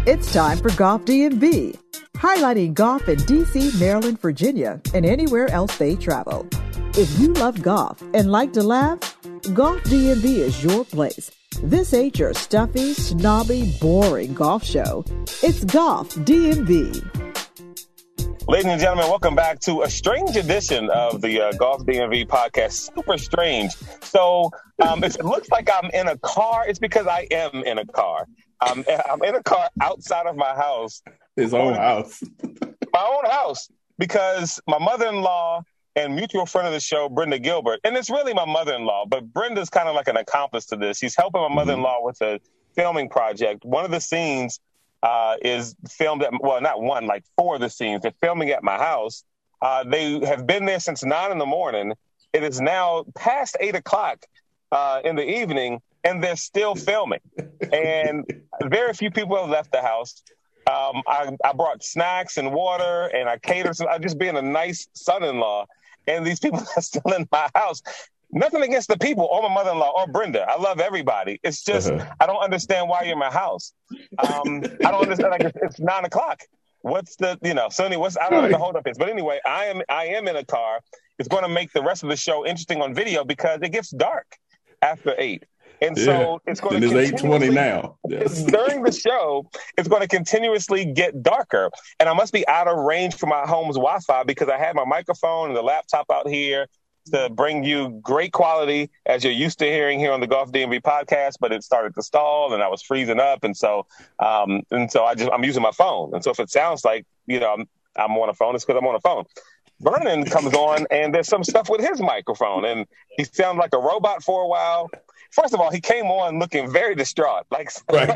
It's time for Golf DMV, highlighting golf in DC, Maryland, Virginia, and anywhere else they travel. If you love golf and like to laugh, Golf DMV is your place. This ain't your stuffy, snobby, boring golf show. It's Golf DMV. Ladies and gentlemen, welcome back to a strange edition of the Golf DMV podcast. Super strange. So it looks like I'm in a car. It's because I am in a car. I'm in a car outside of my house. His own house. My own house. Because my mother-in-law and mutual friend of the show, Brenda Gilbert, and it's really my mother-in-law, but Brenda's kind of like an accomplice to this. She's helping my mother-in-law with a filming project. One of the scenes is filmed at, well, not one, like four of the scenes. They're filming at my house. They have been there since 9 a.m. It is now past 8 o'clock in the evening, and they're still filming. And very few people have left the house. I brought snacks and water, and I catered. I'm just being a nice son-in-law, and these people are still in my house. Nothing against the people or my mother-in-law or Brenda. I love everybody. It's just I don't understand why you're in my house. I don't understand. Like it's 9 o'clock. What's the So anyway, I don't know what the holdup is. But anyway, I am in a car. It's going to make the rest of the show interesting on video because it gets dark after 8. And so it's going to it's 8:20 now. Yes. During the show, it's going to continuously get darker. And I must be out of range for my home's Wi-Fi because I had my microphone and the laptop out here to bring you great quality as you're used to hearing here on the Golf DMV podcast, but it started to stall and I was freezing up. And so I'm using my phone. And so if it sounds like, I'm on a phone, it's because I'm on a phone. Vernon comes on and there's some stuff with his microphone and he sounded like a robot for a while. First of all, he came on looking very distraught. Right.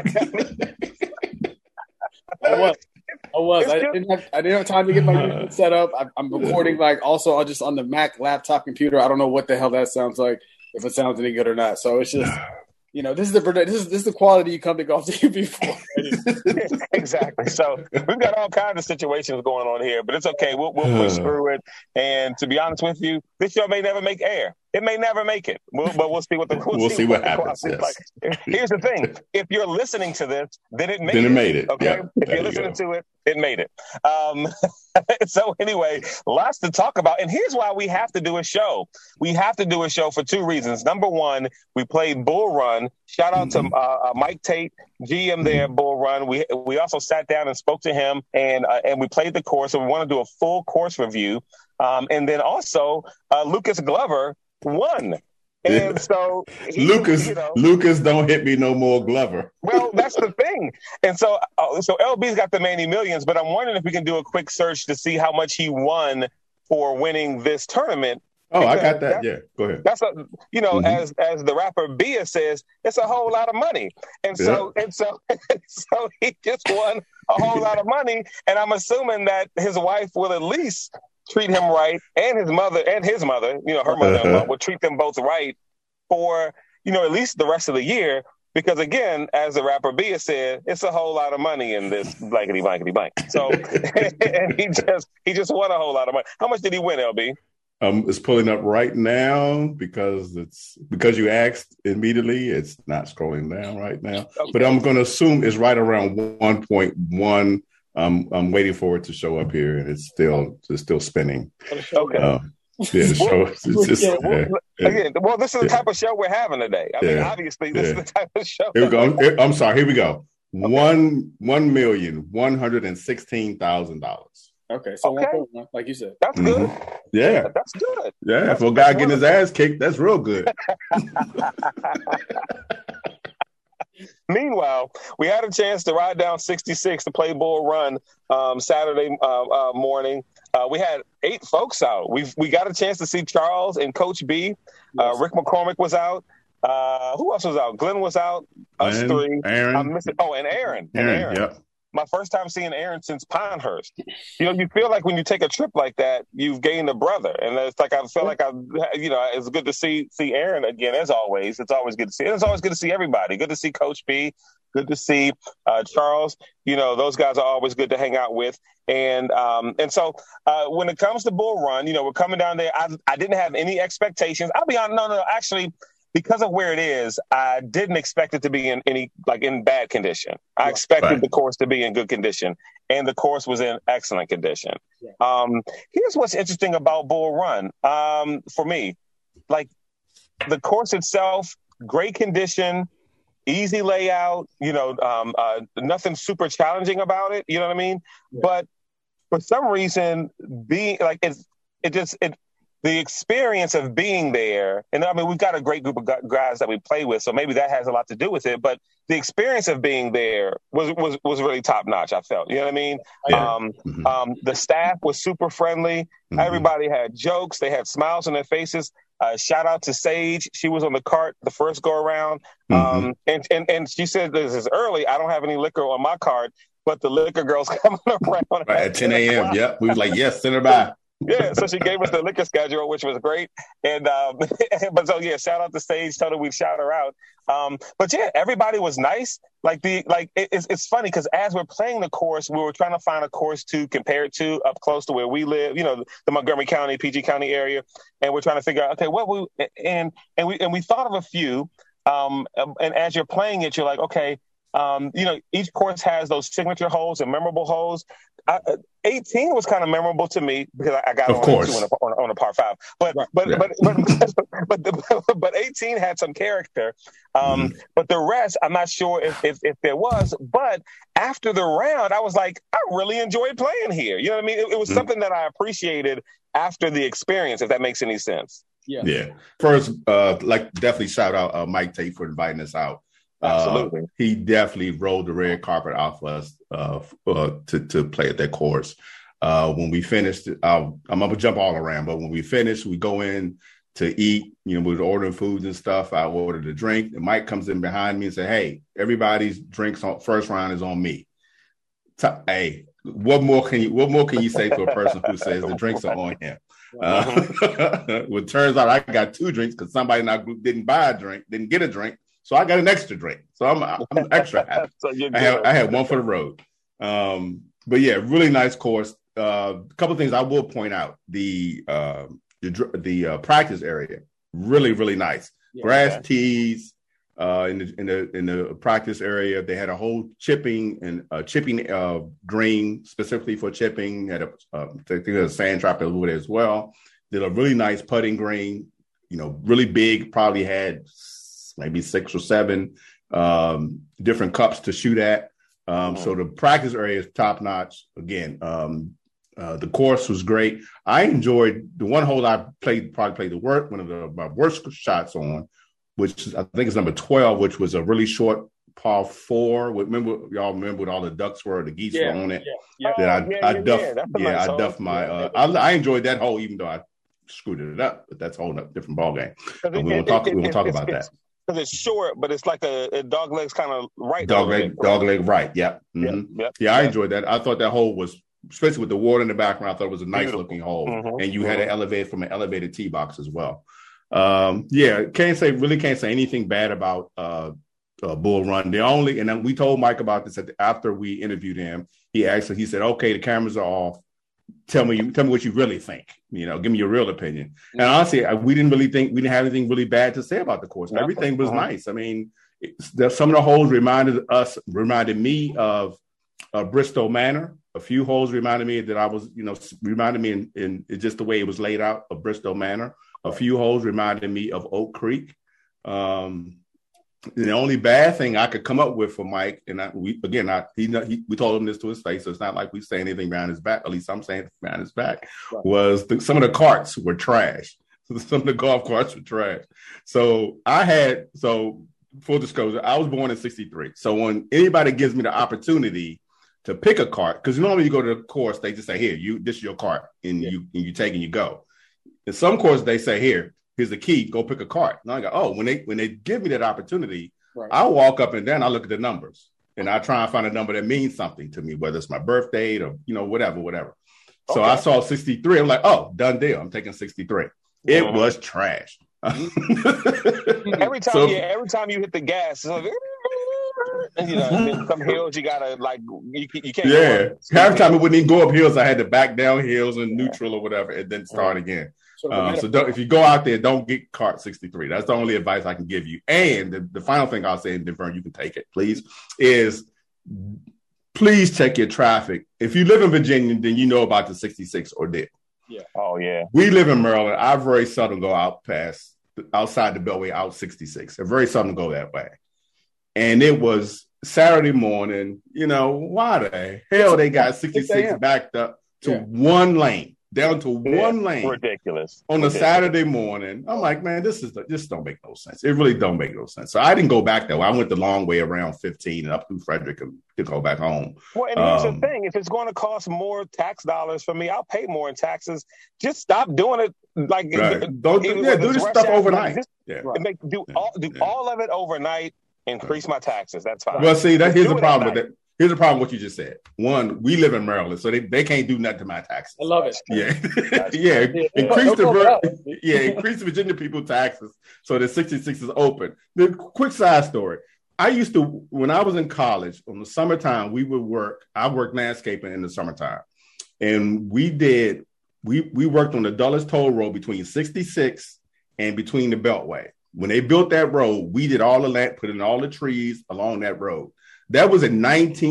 I was. I didn't have time to get my computer set up. I'm recording also just on the Mac laptop computer. I don't know what the hell that sounds like, if it sounds any good or not. So it's just, this is the quality you come to Golf TV for. Exactly. So we've got all kinds of situations going on here, but it's okay. We'll push through it. And to be honest with you, this show may never make air. It may never make it, but we'll see what we'll see what happens. Yes. Like. Here's the thing: if you're listening to this, then it made it. Okay, yeah, if you're listening to it, it made it. So anyway, lots to talk about, and here's why we have to do a show. We have to do a show for two reasons. Number one, we played Bull Run. Shout out to Mike Tate, GM there at Bull Run. We also sat down and spoke to him, and we played the course. And we want to do a full course review, and then also Lucas Glover won. And so Lucas don't hit me no more, Glover. Well, that's the thing. And so LB's got the Manny Millions, but I'm wondering if we can do a quick search to see how much he won for winning this tournament. Oh, I got that. Yeah, go ahead. That's as the rapper Bia says, it's a whole lot of money. And so so he just won a whole lot of money. And I'm assuming that his wife will at least treat him right, and his mother, her mother-in-law would treat them both right for, at least the rest of the year. Because again, as the rapper Bia said, it's a whole lot of money in this blankety blankety blank. So, and he just won a whole lot of money. How much did he win, LB? It's pulling up right now because you asked immediately. It's not scrolling down right now, but I'm going to assume it's right around 1.1. I'm waiting for it to show up here, and it's still spinning. Okay. Again, this is the type of show we're having today. I mean, obviously, this is the type of show. Here we go. I'm sorry. Here we go. $1,116,000. Okay, so 1.1, like you said, that's good. Yeah, that's good. Yeah, for a guy getting his ass kicked, that's real good. Meanwhile, we had a chance to ride down 66 to play Bull Run Saturday morning. We had 8 folks out. We got a chance to see Charles and Coach B. Yes. Rick McCormick was out. Who else was out? Glenn was out. Us three. Aaron. I'm missing. Oh, and Aaron. Yep. My first time seeing Aaron since Pinehurst. You feel like when you take a trip like that, you've gained a brother. And it's like I feel like it's good to see Aaron again, as always. It's always good to see. And it's always good to see everybody. Good to see Coach B. Good to see Charles. Those guys are always good to hang out with. And so when it comes to Bull Run, we're coming down there. I didn't have any expectations. I'll be honest. No. Actually, because of where it is, I didn't expect it to be in bad condition. I expected the course to be in good condition, and the course was in excellent condition. Yeah. Here's what's interesting about Bull Run. For me, like the course itself, great condition, easy layout, nothing super challenging about it. You know what I mean? Yeah. But for some reason, the experience of being there, and I mean, we've got a great group of guys that we play with, so maybe that has a lot to do with it. But the experience of being there was really top notch. I felt, you know what I mean? Yeah. The staff was super friendly. Mm-hmm. Everybody had jokes. They had smiles on their faces. Shout out to Sage. She was on the cart the first go around. Mm-hmm. And she said, "This is early. I don't have any liquor on my cart, but the liquor girl's coming around at 10 a.m. Yep. We was like, yes, send her by." Yeah, so she gave us the liquor schedule, which was great. And shout out to Sage. Told her we'd shout her out. But yeah, everybody was nice. It's funny because as we're playing the course, we were trying to find a course to compare it to up close to where we live, the Montgomery County, PG County area, and we're trying to figure out, okay, we thought of a few. And as you're playing it, you're like, okay, each course has those signature holes and memorable holes. 18 was kind of memorable to me because I got on a par 5. But 18 had some character. But the rest, I'm not sure if there was. But after the round, I was like, I really enjoyed playing here. You know what I mean? It was something that I appreciated after the experience, if that makes any sense. Yeah. First, definitely shout out Mike Tate for inviting us out. Absolutely. He definitely rolled the red carpet out for us to play at that course. When we finished, I'm going to jump all around, but when we finished, we go in to eat, we were ordering foods and stuff. I ordered a drink, and Mike comes in behind me and said, "Hey, everybody's drinks on first round is on me." Hey, what more can you say to a person who says the drinks are on him? Well, it turns out I got 2 drinks because somebody in our group didn't get a drink. So I got an extra drink. So I'm extra happy. So I had one for the road. But yeah, really nice course. A couple of things I will point out. The practice area, really, really nice. Yeah, grass tees in the practice area. They had a whole chipping green specifically for chipping. Had a sand trap over there as well. Did a really nice putting green. Really big. Probably had maybe 6 or 7 different cups to shoot at. So the practice area is top notch. Again, the course was great. I enjoyed the one hole I played one of my worst shots on, which I think is number 12, which was a really short par 4. Y'all remember what all the ducks were, the geese were on it. I duffed my. I enjoyed that hole, even though I screwed it up. But that's a whole different ballgame. We won't talk about that. Because it's short, but it's like a dog leg's kind of right. Dog leg right. Yep. Mm-hmm. Yeah, I enjoyed that. I thought that hole was, especially with the water in the background, I thought it was a nice looking hole. Mm-hmm. And you had an elevated tee box as well. Can't say anything bad about Bull Run. And then we told Mike about this after we interviewed him. He said, "Okay, the cameras are off. Tell me what you really think. Give me your real opinion." And honestly, we didn't have anything really bad to say about the course. Everything was nice. I mean, some of the holes reminded me of Bristol Manor. A few holes reminded me in just the way it was laid out of Bristol Manor. A few holes reminded me of Oak Creek. The only bad thing I could come up with for Mike, and we told him this to his face, so it's not like we say anything behind his back. At least I'm saying behind his back. Right. Was some of the carts were trash. Some of the golf carts were trash. So full disclosure, I was born in '63. So when anybody gives me the opportunity to pick a cart, because normally you go to the course, they just say, "Here, this is your cart," and you take and you go. In some courses, they say, here's the key, go pick a cart. And I go, when they give me that opportunity, right, I walk up and down, I look at the numbers, and I try and find a number that means something to me, whether it's my birth date or, whatever. Okay. So I saw 63. I'm like, done deal. I'm taking 63. It was trash. Every time you hit the gas, it's like, And then some hills you gotta like you can't. Yeah, half the time it wouldn't even go up hills. I had to back down hills and neutral or whatever, and then start again. So if you go out there, don't get cart 63. That's the only advice I can give you. And the final thing I'll say, and Vern, you can take it, please, is please check your traffic. If you live in Virginia, then you know about the 66 ordeal. Yeah. Oh, yeah. We live in Maryland. I very seldom go outside the Beltway, out 66. I very seldom go that way. And it was Saturday morning. Why the hell they got 66 backed up to one lane? Down to one lane. Ridiculous. On a Saturday morning. I'm like, man, this don't make no sense. It really don't make no sense. So I didn't go back that way. I went the long way around 15 and up through Frederick to go back home. Well, and here's the thing. If it's going to cost more tax dollars for me, I'll pay more in taxes. Just stop doing it. Like, right. Do this stuff overnight. Do all of it overnight. Increase my taxes. That's fine. Well, see, here's the problem with that. Here's the problem with what you just said. One, we live in Maryland, so they can't do nothing to my taxes. I love it. Yeah. Increase the Virginia people taxes so the 66 is open. The quick side story. When I was in college, in the summertime, I worked landscaping in the summertime. And we worked on the Dulles Toll Road between 66 and between the Beltway. When they built that road, we did all the land, put in all the trees along that road. That was in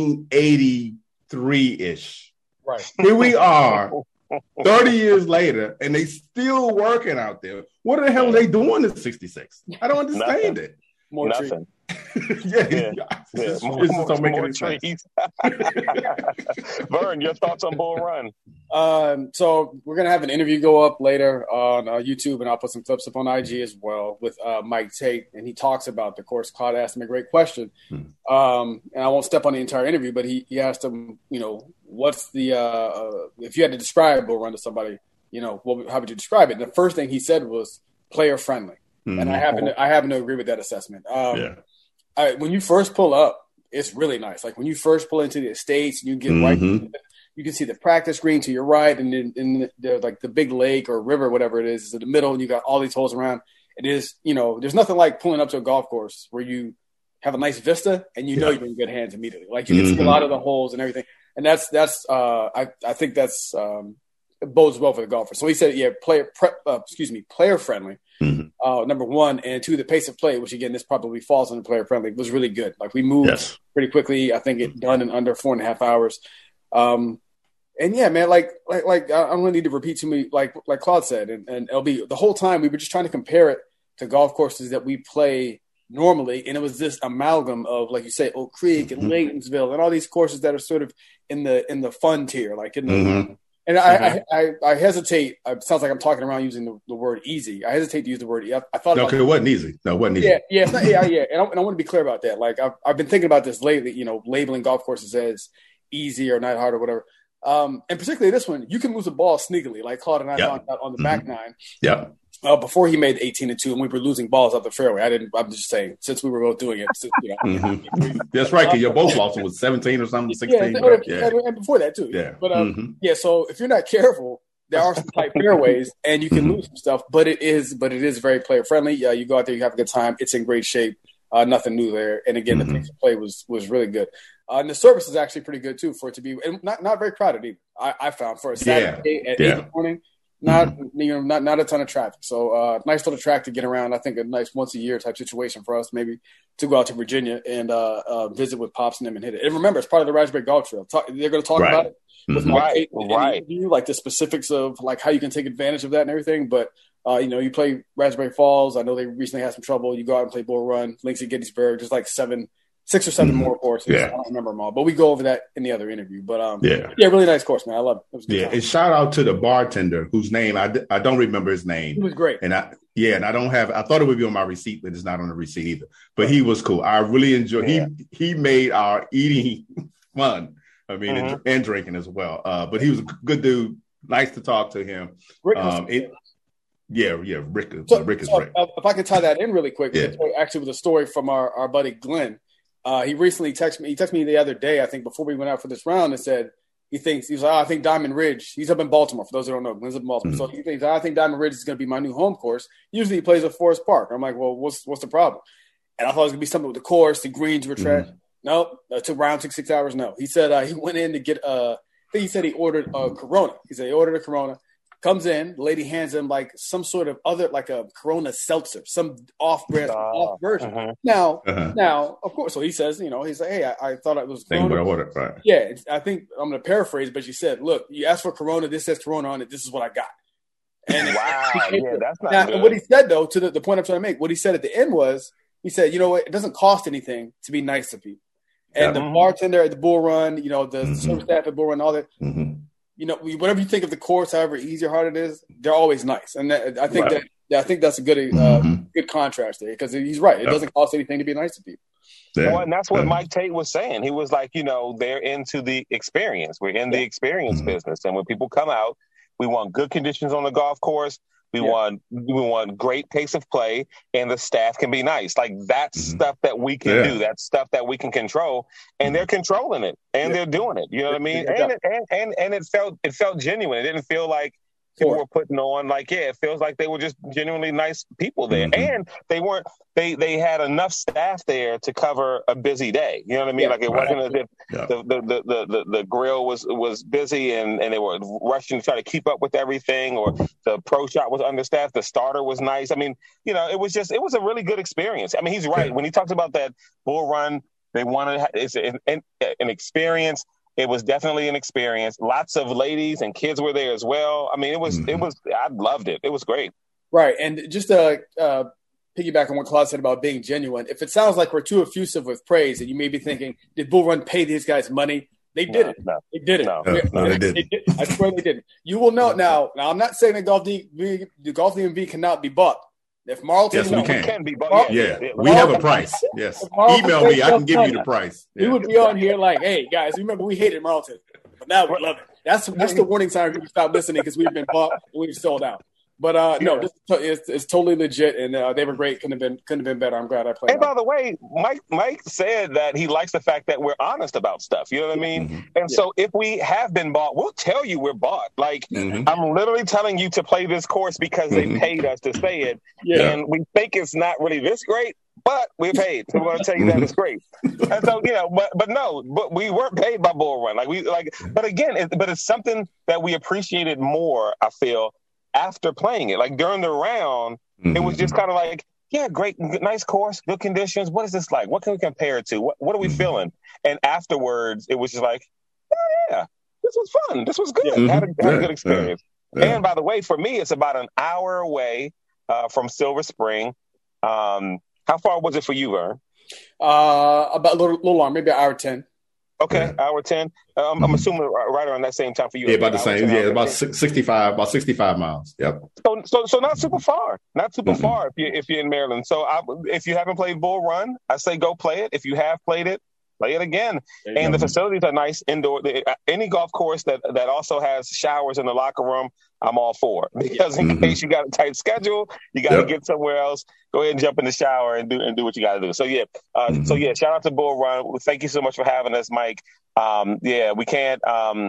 1983-ish. Right. Here we are 30 years later, and they still working out there. What the hell are they doing in 66? I don't understand it. More Nothing. This don't make any sense. Vern, your thoughts on Bull Run? So we're going to have an interview go up later on YouTube, and I'll put some clips up on IG as well with Mike Tate, and he talks about the course. Claude asked him a great question. And I won't step on the entire interview, but he asked him, what's the if you had to describe Bull Run to somebody, how would you describe it? And the first thing he said was player friendly. And I happen to agree with that assessment. When you first pull up, it's really nice. Like when you first pull into the estates, you get right. You can see the practice green to your right, and then like the big lake or river, whatever it is in the middle, and you got all these holes around. It is, there's nothing like pulling up to a golf course where you have a nice vista and know you're in good hands immediately. Like you can see a lot of the holes and everything, and that's I think that's it bodes well for the golfer. So he said, player friendly. Number one, and two, the pace of play, which again, this probably falls under player friendly, was really good. Like we moved pretty quickly. I think it done in under 4.5 hours. And yeah, man, like I don't really need to repeat too many, like Claude said, and LB, the whole time we were just trying to compare it to golf courses that we play normally. And it was this amalgam of, like you say, Oak Creek and Laytonsville and all these courses that are sort of in the fun tier, like in the, and I hesitate. It sounds like I'm talking around using the word easy. I hesitate to use the word. I thought it wasn't easy. No, it wasn't easy. Yeah. It's not, And I want to be clear about that. Like I've been thinking about this lately. Labeling golf courses as easy or not hard or whatever. And particularly this one, you can lose the ball sneakily, like Claude and I found out on the back nine. Yeah. Before he made 18-2, and we were losing balls up the fairway. I'm just saying, since we were both doing it. That's right, because your both lost was 17 or something, 16. And before that too. Yeah. But so if you're not careful, there are some tight fairways, and you can lose some stuff. But it is very player friendly. You go out there, you have a good time. It's in great shape. Nothing new there. And again, the pace of play was really good. And the service is actually pretty good too for it to be, and not very crowded either. I found for a Saturday at 8 in the morning. Not a ton of traffic. So nice little track to get around. I think a nice once a year type situation for us, maybe to go out to Virginia and visit with Pops and them and hit it. And remember, it's part of the Raspberry Golf Trail. They're going to talk about it with Mark Tate in the interview, like the specifics of like how you can take advantage of that and everything. But you play Raspberry Falls. I know they recently had some trouble. You go out and play Bull Run, Links at Gettysburg. There's like 6 or 7 more courses. I don't remember them all, but we go over that in the other interview. But really nice course, man. I love it. It was good time. And shout out to the bartender whose name I don't remember his name. He was great. And I don't have. I thought it would be on my receipt, but it's not on the receipt either. But he was cool. I really enjoyed. He made our eating fun. I mean, and drinking as well. But he was a good dude. Nice to talk to him. Rick Rick is great. If I could tie that in really quick, actually with a story from our buddy Glenn. He recently texted me. He texted me the other day, I think, before we went out for this round, and said I think Diamond Ridge. He's up in Baltimore. For those who don't know, Glenn's up in Baltimore. So he thinks I think Diamond Ridge is going to be my new home course. Usually he plays at Forest Park. I'm like, well, what's the problem? And I thought it was going to be something with the course. The greens were trash. Nope. It took 6 hours. No. He said he went in to get I think he said he ordered a Corona. He said he ordered a Corona. Comes in, the lady hands him like some sort of other, like a Corona seltzer, some off-brand, off version. Now, of course, so he says, he's like, hey, I thought it was Corona. Right. Yeah, I think I'm going to paraphrase, but she said, look, you asked for Corona, this says Corona on it, this is what I got. And wow, that's not good. And what he said, though, to the point I'm trying to make, what he said at the end was, he said, you know what, it doesn't cost anything to be nice to people. And the bartender at the Bull Run, the service staff at Bull Run, all that, whatever you think of the course, however easy or hard it is, they're always nice. And I think that's a good good contrast there, because he's right. It doesn't cost anything to be nice to people. Yeah. Well, and that's what Mike Tate was saying. He was like, they're into the experience. We're in the experience business. And when people come out, we want good conditions on the golf course. We want great pace of play, and the staff can be nice. Like, that's stuff that we can do. That's stuff that we can control, and they're controlling it, and they're doing it. You know what I mean? And it felt genuine. It didn't feel like people were putting on, it feels like they were just genuinely nice people there. And they had enough staff there to cover a busy day. You know what I mean? It wasn't as if the grill was busy and they were rushing to try to keep up with everything, or the pro shop was understaffed. The starter was nice. I mean, it was a really good experience. I mean, he's right. When he talks about that Bull Run, they wanted, it's an experience. It was definitely an experience. Lots of ladies and kids were there as well. I mean, it was, I loved it. It was great. Right. And just to piggyback on what Claude said about being genuine, if it sounds like we're too effusive with praise, and you may be thinking, did Bull Run pay these guys money? They didn't. No. They didn't. No, they didn't. I swear they didn't. You will know now. Now, I'm not saying that the Golf DMV cannot be bought. If Marlton, we can be, but we have a price. Yes, email me. I can give you the price. We would be on here like, hey guys, remember we hated Marlton, but now we love it. That's the warning sign we stop listening, because we've been bought and we've sold out. But no, it's totally legit, and they were great. Couldn't have been better. I'm glad I played. And by the way, Mike said that he likes the fact that we're honest about stuff. You know what I mean? And so if we have been bought, we'll tell you we're bought. Like, I'm literally telling you to play this course because they paid us to say it, and we think it's not really this great, but we're paid, so we're going to tell you that it's great. And so, but we weren't paid by Bull Run. But again, but it's something that we appreciated more, I feel, after playing it. Like, during the round, it was just kind of like, great, nice course, good conditions. What is this like? What can we compare it to? What are we feeling? And afterwards, it was just like, this was fun. This was good. Had a good experience. And by the way, for me, it's about an hour away from Silver Spring. How far was it for you, Vern? About a little long, maybe an hour 10. Okay, hour 10. I'm assuming right around that same time for you. Yeah, about the same. Yeah, about 65 miles. Yep. So not super far. Not super far if you're in Maryland. So if you haven't played Bull Run, I say go play it. If you have played it, play it again. And the facilities are nice indoor. Any golf course that also has showers in the locker room, I'm all for. Because in case you got a tight schedule, you got to get somewhere else. Go ahead and jump in the shower and do what you got to do. So shout out to Bull Run. Thank you so much for having us, Mike. We can't.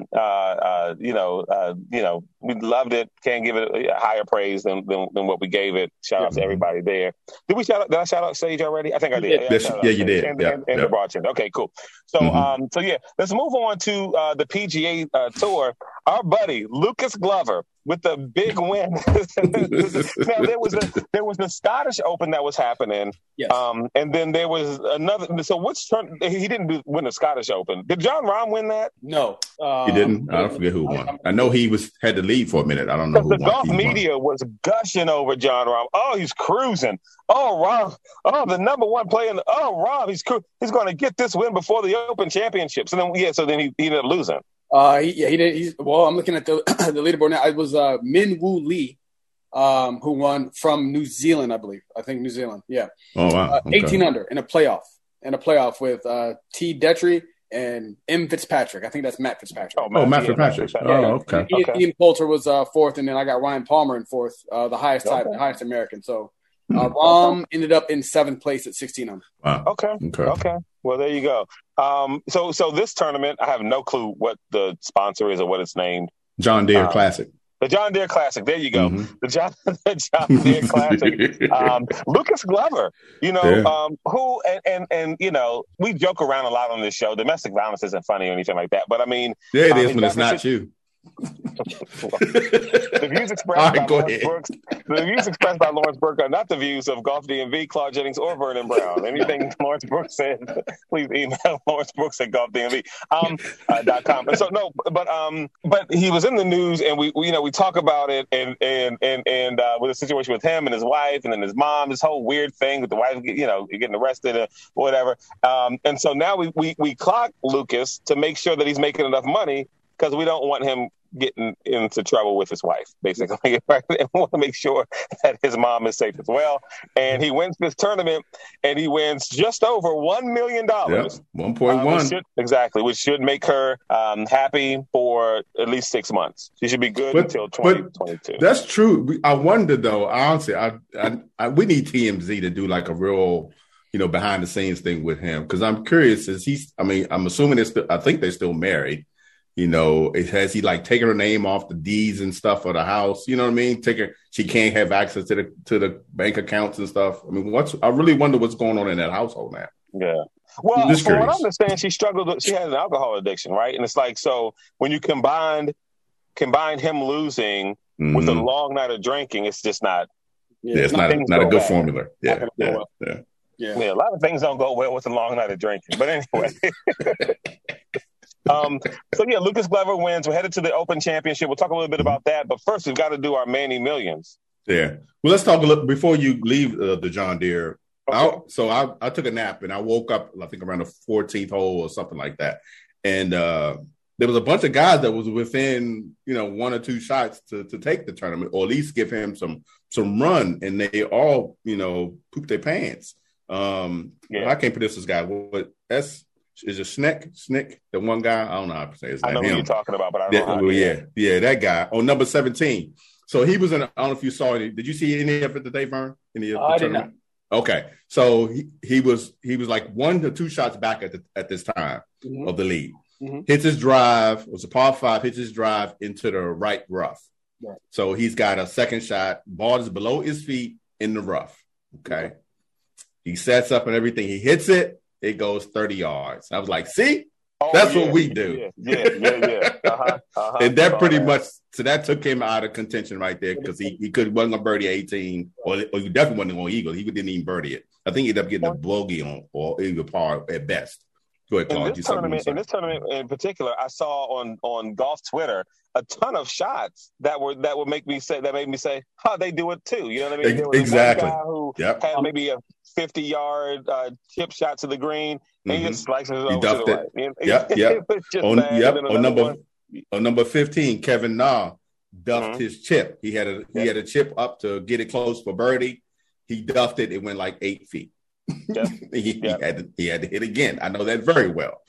We loved it. Can't give it a higher praise than what we gave it. Shout out to everybody there. Did I shout out Sage already? I think I did. You did. And the bartender. Okay, cool. So let's move on to the PGA Tour. Our buddy Lucas Glover with the big win. Now there was the Scottish Open that was happening. Yes. And then there was another. So which turn? He didn't win the Scottish Open. Did John Rahm win that? No, he didn't. I don't forget who won. I know he had to leave for a minute. I don't know who won. The golf media was gushing over John Rahm. Oh, he's cruising. Oh, Rahm. Oh, the number one player. Rahm. He's going to get this win before the Open Championships. And then So then he ended up losing. He did. I'm looking at the leaderboard now. It was Min Woo Lee, who won from New Zealand, I believe. I think New Zealand. Yeah. Oh wow. Okay. 18 under in a playoff with T. Detry and M. Fitzpatrick. I think that's Matt Fitzpatrick. Matt Fitzpatrick. Okay. Ian Poulter was fourth, and then I got Ryan Palmer in fourth, the highest American. So Rahm ended up in seventh place at 16 under. Wow. Okay. Well, there you go. So this tournament, I have no clue what the sponsor is or what it's named. John Deere Classic. The John Deere Classic. There you go. Mm-hmm. The John Deere Classic. Lucas Glover, who, and we joke around a lot on this show. Domestic violence isn't funny or anything like that. But I mean. Yeah, it is when it's not you. The views expressed by Lawrence Brooks. The views expressed by Lawrence Brooks are not the views of Golf DMV, Claude Jennings, or Vernon Brown. Anything Lawrence Brooks said, please email Lawrence Brooks at golfdmv.com. And so but he was in the news, and we talk about it, and with the situation with him and his wife, and then his mom, this whole weird thing with the wife, getting arrested or whatever. And so now we clock Lucas to make sure that he's making enough money, because we don't want him getting into trouble with his wife, basically. Right? And we want to make sure that his mom is safe as well. And he wins this tournament, and he wins just over $1 million. Yep, 1.1. Exactly, which should make her happy for at least 6 months. She should be good until 2022. That's true. I wonder, though, honestly, we need TMZ to do like a real behind the scenes thing with him, because I'm curious. I'm assuming I think they're still married. Has he like taken her name off the deeds and stuff for the house? You know what I mean? She can't have access to the bank accounts and stuff. I mean, I really wonder what's going on in that household now. Yeah. Well, from what I understand, she had an alcohol addiction, right? And it's like, so when you combined him losing with a long night of drinking, it's just not. Yeah, it's not a good formula. Yeah. A lot of things don't go well with a long night of drinking. But anyway. Lucas Glover wins. We're headed to the Open Championship. We'll talk a little bit about that. But first, we've got to do our Manny Millions. Yeah. Well, let's talk a little before you leave the John Deere. Okay. I took a nap, and I woke up, I think, around the 14th hole or something like that. And there was a bunch of guys that was within, 1 or 2 shots to take the tournament, or at least give him some run. And they all, pooped their pants. I can't pronounce this guy. What is it Snick, the one guy? I don't know how to say his name. I know who you're talking about, but I don't know. Yeah, that guy on number 17. So he was in. I don't know if you saw it. Did you see any of it today, Vern? Any of the tournament? Okay, so he was like 1 to 2 shots back at this time of the lead. Mm-hmm. Hits his drive. It was a par 5. Hits his drive into the right rough. Right. So he's got a second shot. Ball is below his feet in the rough. Okay, he sets up and everything. He hits it. It goes 30 yards. I was like, see, that's what we do. Yeah. And that pretty much, so that took him out of contention right there, because he wasn't going to birdie 18, or he definitely wasn't going to eagle. He didn't even birdie it. I think he ended up getting a bogey on, or even par at best. Go ahead, Claude. In this tournament in particular, I saw on golf Twitter a ton of shots that made me say, they do it too. You know what I mean? There was exactly. One guy who had maybe a 50-yard chip shot to the green, and he just slices it over to the right. On number 15, Kevin Na duffed his chip. He had a chip up to get it close for birdie. He duffed it. It went like 8 feet. Yep. he had to hit again. I know that very well.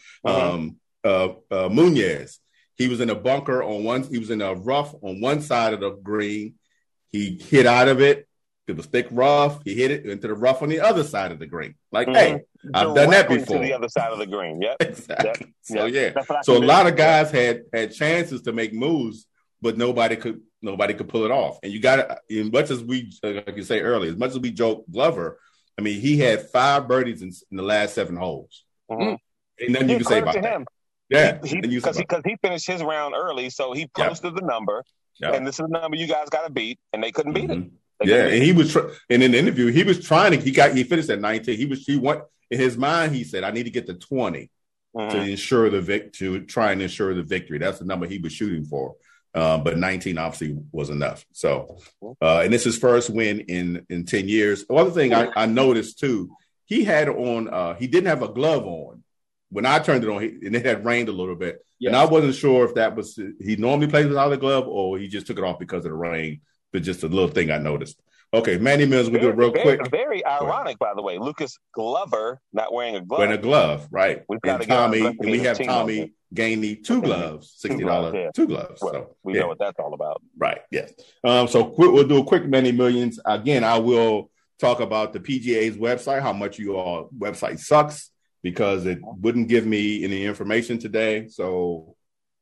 Munoz, he was in a bunker he was in a rough on one side of the green. He hit out of it. It was thick rough. He hit it into the rough on the other side of the green. Like, hey, I've done that before. To the other side of the green. Yep. Exactly. Yep. So a lot of guys had chances to make moves, but nobody could pull it off. And you got to, as much as we, like you say earlier, as much as we joke Glover, I mean, he had 5 birdies in the last 7 holes. Mm-hmm. Ain't nothing you can say about that. Him. Yeah, because he finished his round early, so he posted the number, and this is the number you guys got to beat, and they couldn't beat it. And he was, and in the interview, he was trying to. He finished at 19. He went in his mind. He said, "I need to get to 20 to ensure to try and ensure the victory." That's the number he was shooting for. But 19 obviously was enough. So, and this is his first win in 10 years. One thing I noticed too, he had on. He didn't have a glove on when I turned it on, and it had rained a little bit. Yes. And I wasn't sure if that was he normally plays without a glove or he just took it off because of the rain. But just a little thing I noticed. Okay, Manny Mills, we do it real quick. Very ironic, by the way. Lucas Glover not wearing a glove. Wearing a glove, right? We have Tommy Gainey 2 gloves, $60 2 gloves. Well, so we know what that's all about, right? Yes. So we'll do a quick Manny Millions again. I will talk about the PGA's website. How much your website sucks because it wouldn't give me any information today. So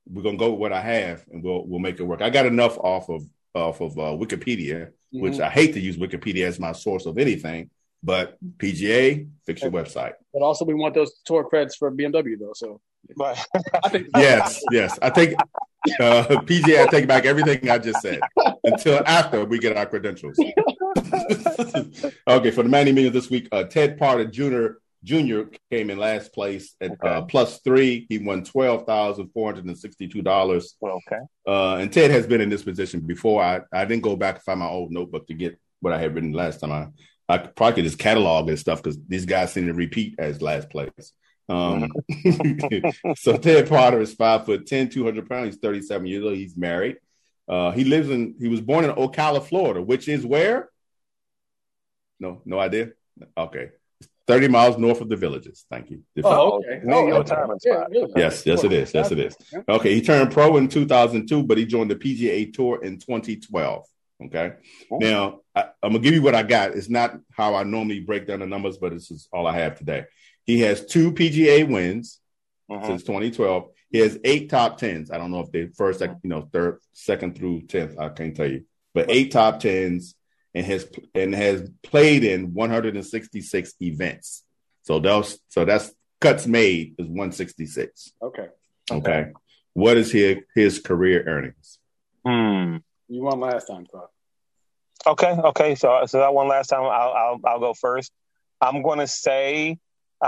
we're gonna go with what I have, and we'll make it work. I got enough off of Wikipedia, which I hate to use Wikipedia as my source of anything, but PGA, fix your website. But also, we want those tour creds for BMW though. So, I think yes. I think PGA. I take back everything I just said until after we get our credentials. Okay, for the Manny Millions this week, Ted Parter Jr. came in last place at +3. He won $12,462. Okay. And Ted has been in this position before. I didn't go back and find my old notebook to get what I had written last time. I probably could just catalog this stuff because these guys seem to repeat as last place. So Ted Parter is 5'10", 200 pounds. He's 37 years old. He's married. He was born in Ocala, Florida, which is where? No idea. Okay. 30 miles north of the Villages. Thank you. Okay. Yes, it is. Okay, he turned pro in 2002, but he joined the PGA Tour in 2012. Okay. Now, I'm going to give you what I got. It's not how I normally break down the numbers, but this is all I have today. He has 2 PGA wins since 2012. He has 8 top 10s. I don't know if they're first, third, second through 10th. I can't tell you. But 8 top 10s. And has played in 166 events. So that's cuts made is 166. Okay. What is his career earnings? You won last time, Clark. Okay. So that one last time. I'll go first. I'm going to say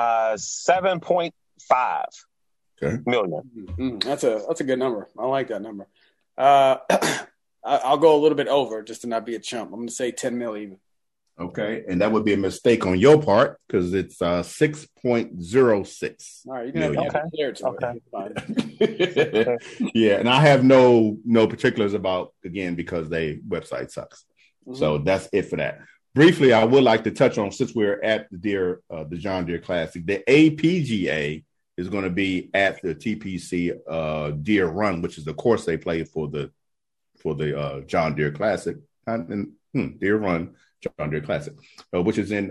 7.5 million. That's a good number. I like that number. I'll go a little bit over just to not be a chump. I'm going to say 10 mil even. Okay, and that would be a mistake on your part because it's 6.06. All right, you can have okay. Yeah, and I have no particulars about, again, because their website sucks. So that's it for that. Briefly, I would like to touch on, since we're at the John Deere Classic, the APGA is going to be at the TPC Deere Run, which is the course they play for the John Deere Classic, Deere Run, John Deere Classic, which is in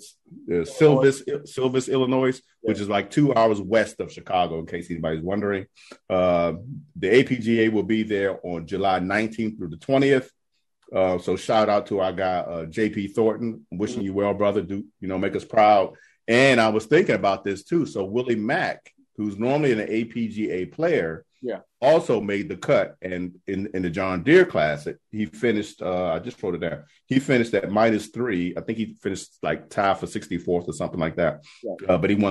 Silvis, Illinois, which is like 2 hours west of Chicago, in case anybody's wondering. The APGA will be there on July 19th through the 20th. So shout out to our guy, JP Thornton. Wishing you well, brother. Make us proud. And I was thinking about this too. So Willie Mack, who's normally an APGA player, also made the cut, and in the John Deere Classic, he finished. I just wrote it down. He finished at -3. I think he finished like tied for 64th or something like that. But he won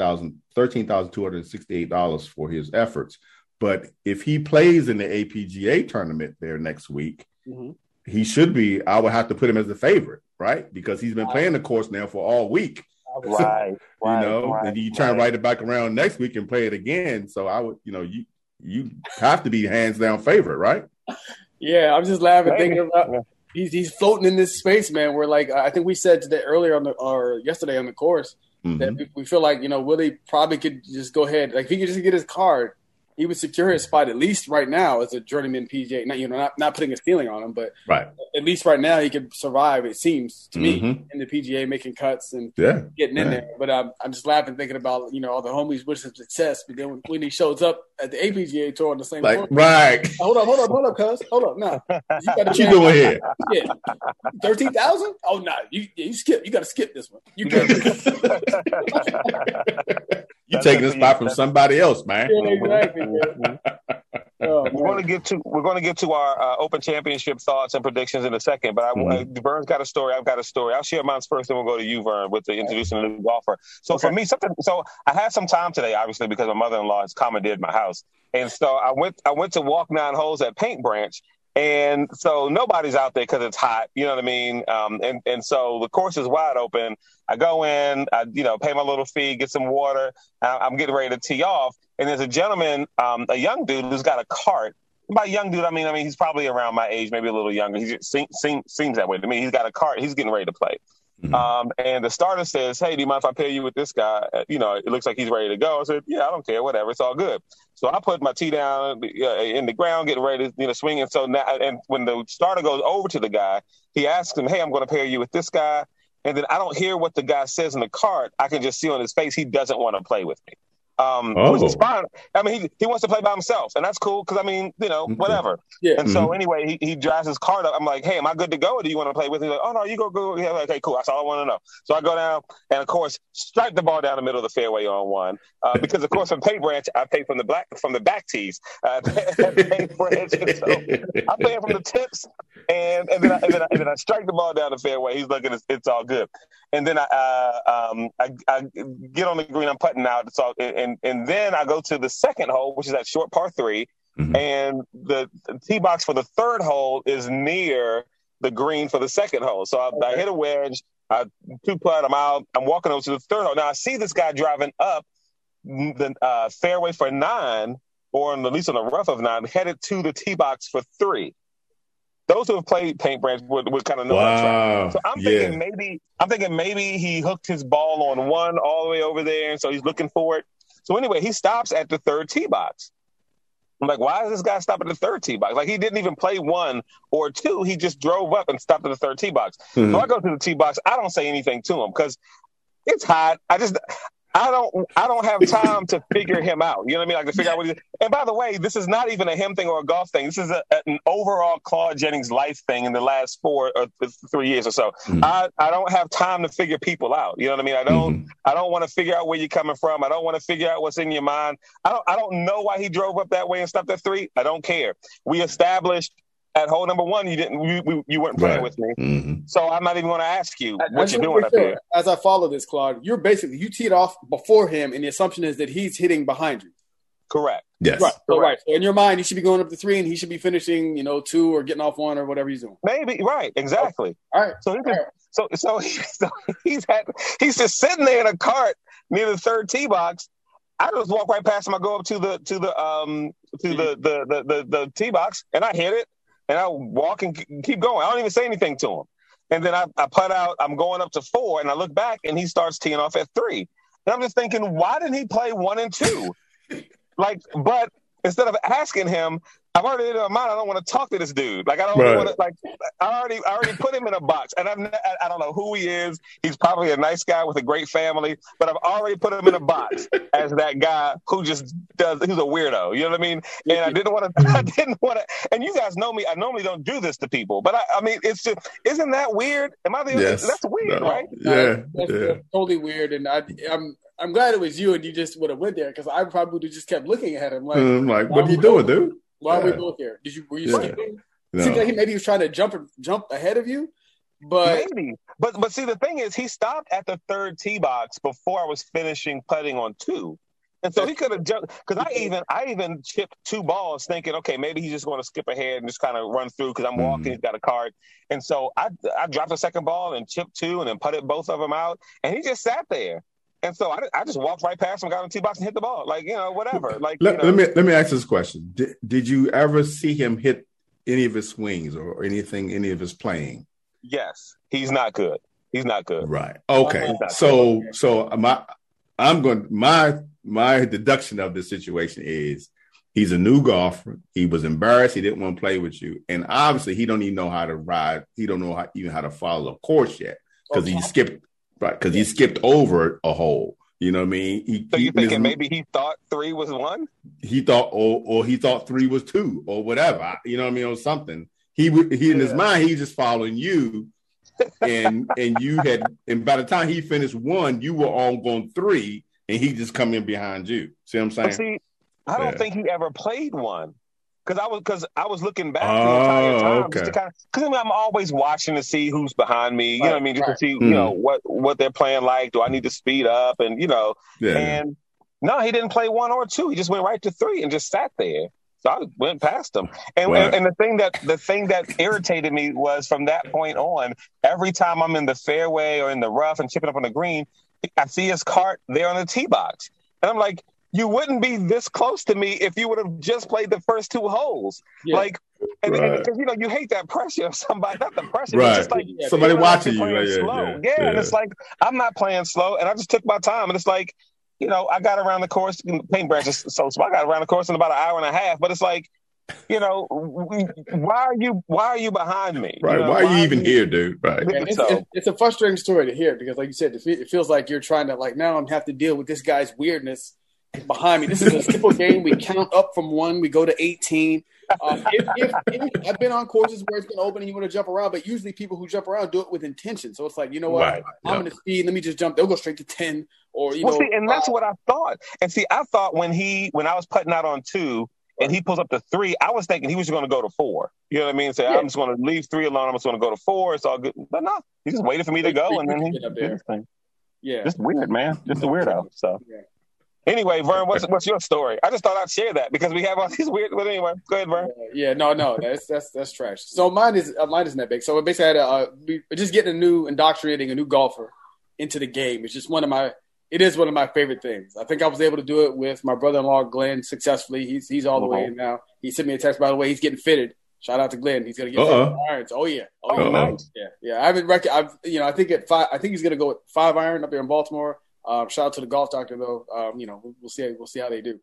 $13,268 for his efforts. But if he plays in the APGA tournament there next week, he should be. I would have to put him as the favorite, right? Because he's been playing the course now for all week. Right. And you turn right back around next week and play it again. So I would, you have to be hands down favorite, right? Yeah, I'm just laughing thinking about he's floating in this space, man. Where like I think we said today yesterday on the course that we feel like Willie probably could just go ahead, like if he could just get his card, he would secure his spot at least right now as a journeyman PGA. Not putting a ceiling on him, but at least right now he could survive. It seems to me in the PGA, making cuts and getting in there. But I'm just laughing thinking about all the homies wish him success. But then when he shows up at the APGA tour on the same course, hold up, cuz. Hold up, nah. What you doing here? Yeah, 13,000. Oh no, you skip. You got to skip this one. You can't. You taking a spot from somebody else, man. Yeah, exactly. We're going to get to our Open Championship thoughts and predictions in a second. But Vern's got a story. I've got a story. I'll share mine first, then we'll go to you, Vern, with the introducing a new golfer. So for me, So I had some time today, obviously, because my mother-in-law has commandeered my house, and so I went to walk 9 holes at Paint Branch. And so nobody's out there because it's hot, you know what I mean? And so the course is wide open. I go in, I pay my little fee, get some water. I'm getting ready to tee off. And there's a gentleman, a young dude who's got a cart. By young dude, I mean he's probably around my age, maybe a little younger. He just seems that way to me. He's got a cart. He's getting ready to play. And the starter says, "Hey, do you mind if I pair you with this guy? It looks like he's ready to go." I said, "Yeah, I don't care, whatever. It's all good." So I put my tee down in the ground, getting ready to swing. And so now, and when the starter goes over to the guy, he asks him, "Hey, I'm going to pair you with this guy." And then I don't hear what the guy says in the cart. I can just see on his face he doesn't want to play with me. which is fine. I mean, he wants to play by himself, and that's cool because, I mean, whatever. Yeah. And so anyway, he drives his cart up. I'm like, hey, am I good to go, or do you want to play with me? He's like, oh, no, you go. Yeah, okay, cool. That's all I want to know. So I go down and, of course, strike the ball down the middle of the fairway on one because, of course, from Paintbranch, I pay from the back tees. So I'm playing from the tips, and then I strike the ball down the fairway. He's looking, it's all good. And then I get on the green. I'm putting out. It's all, and then I go to the second hole, which is that short par 3, and the tee box for the third hole is near the green for the second hole. So I hit a wedge. I 2-putt. I'm out. I'm walking over to the third hole. Now I see this guy driving up the fairway for 9, or at least on the rough of 9, headed to the tee box for 3. Those who have played Paintbranch would kind of know that track. So I'm thinking maybe he hooked his ball on 1 all the way over there, and so he's looking for it. So anyway, he stops at the third tee box. I'm like, why does this guy stop at the third tee box? Like, he didn't even play 1 or 2. He just drove up and stopped at the third tee box. So I go to the tee box. I don't say anything to him because it's hot. I don't have time to figure him out. You know what I mean? Like, to figure out what he. And by the way, this is not even a him thing or a golf thing. This is an overall Claude Jennings life thing in the last 4 or 3 years or so. I don't have time to figure people out. You know what I mean? I don't want to figure out where you're coming from. I don't want to figure out what's in your mind. I don't know why he drove up that way and stopped at 3. I don't care. We established at hole number 1, you weren't playing with me. So I'm not even going to ask you what you're doing up here. As I follow this, Claude, you teed off before him, and the assumption is that he's hitting behind you. Correct. Yes. Right. So, right. So in your mind, he should be going up to 3, and he should be finishing, 2 or getting off 1 or whatever he's doing. Maybe. Right. Exactly. All right. So he's just sitting there in a cart near the third tee box. I just walk right past him. I go up to the tee box, and I hit it. And I walk and keep going. I don't even say anything to him. And then I putt out. I'm going up to 4, and I look back, and he starts teeing off at 3. And I'm just thinking, why didn't he play 1 and 2? But instead of asking him, I've already in my mind, I don't want to talk to this dude. Like, I don't want to, like, I already put him in a box. And I don't know who he is. He's probably a nice guy with a great family, but I've already put him in a box as that guy who just he's a weirdo. You know what I mean? And I didn't want to, and you guys know me, I normally don't do this to people, but I mean, it's just, isn't that weird? That's weird, right? Yeah. That's totally weird. And I'm glad it was you and you just would have went there, because I probably would have just kept looking at him like, what are you doing, dude? Why are we both here? Were you skipping? No. Seems like maybe he was trying to jump ahead of you, but maybe. But see, the thing is, he stopped at the third tee box before I was finishing putting on 2, and so he could have jumped. Because I even chipped 2 balls, thinking, okay, maybe he's just going to skip ahead and just kind of run through because I'm walking. He's got a cart, and so I dropped the second ball and chipped 2, and then putted both of them out, and he just sat there. And so I just walked right past him, got on the tee box, and hit the ball. Like, whatever. Like, let me ask this question: Did you ever see him hit any of his swings or any of his playing? Yes, he's not good. He's not good. Right. Okay. So my deduction of this situation is he's a new golfer. He was embarrassed. He didn't want to play with you, and obviously he don't even know how to ride. He don't know how to follow a course yet because he skipped. Right, because he skipped over a hole. You know what I mean? So you're thinking maybe he thought 3 was 1? He thought, or he thought 3 was 2, or whatever. You know what I mean? Or something. He in his mind, he's just following you, and you had, and by the time he finished 1, you were on going 3, and he just come in behind you. See what I'm saying? But see, I don't think he ever played 1. Because I was looking back the entire time just to kind of, because I'm always watching to see who's behind me. You know what I mean? Just to see what they're playing like. Do I need to speed up? And and no, he didn't play 1 or 2. He just went right to 3 and just sat there. So I went past him. And the thing that irritated me was from that point on, every time I'm in the fairway or in the rough and chipping up on the green, I see his cart there on the tee box, and I'm like, you wouldn't be this close to me if you would have just played the first 2 holes. Yeah. Like, and because you hate that pressure of somebody, not the pressure, right? It's just like somebody watching you. Yeah, and it's like I'm not playing slow, and I just took my time, and it's like, I got around the course. Paintbranch is so small. I got around the course in about an hour and a half, but it's like, why are you behind me? Right? Why are you even here, dude? Right? It's a frustrating story to hear because, like you said, it feels like you're trying to now I have to deal with this guy's weirdness. behind me. This is a simple game. We count up from 1. We go to 18. If I've been on courses where it's been open and you want to jump around, but usually people who jump around do it with intention. So it's like, you know what? Right. I'm going to speed. Let me just jump. They'll go straight to 10 or, See, and that's what I thought. And see, I thought when I was putting out on 2 and he pulls up to 3, I was thinking he was going to go to 4. You know what I mean? So I'm just going to leave 3 alone. I'm just going to go to 4. It's all good. But no, he just waited for me to go, and then he did his thing. Yeah. Just weird, man. Just a weirdo. So. Yeah. Anyway, Vern, what's your story? I just thought I'd share that because we have all these weird. But anyway, go ahead, Vern. Yeah, no, that's trash. So mine isn't that big. So basically, we're just getting indoctrinating a new golfer into the game. It's just one of my favorite things. I think I was able to do it with my brother-in-law Glenn successfully. He's all the way in now. He sent me a text, by the way. He's getting fitted. Shout out to Glenn. He's gonna get fitted with irons. Oh yeah. Nice. Yeah. I think at 5. I think he's gonna go with 5 iron up there in Baltimore. Shout out to the golf doctor though. We'll see how they do.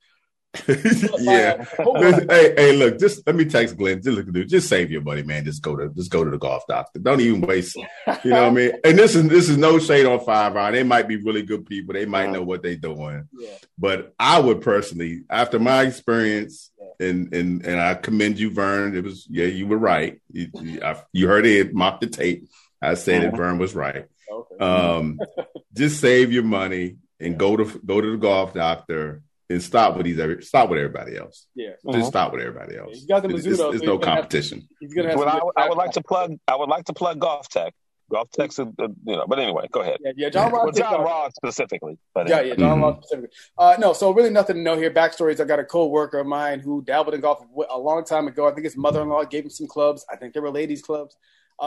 Yeah. Hey, look, just let me text Glenn. Just save your money, man. Just go to the golf doctor. Don't even waste. You know what I mean? And this is no shade on 5 iron. They might be really good people. They might know what they're doing. Yeah. But I would personally, after my experience, and I commend you, Vern. It was you were right. You heard it, mocked the tape. I said that Vern was right. Okay. Just save your money and go to the golf doctor and stop with everybody else. Yeah, just stop with everybody else. You got the Mizuno. It's no competition. I would like to plug Golf Tech. Golf Tech's, but anyway, go ahead. Yeah, John Rod specifically. But John Rod specifically. No, so really nothing to know here. Backstories: I got a co-worker of mine who dabbled in golf a long time ago. I think his mother-in-law gave him some clubs. I think they were ladies' clubs.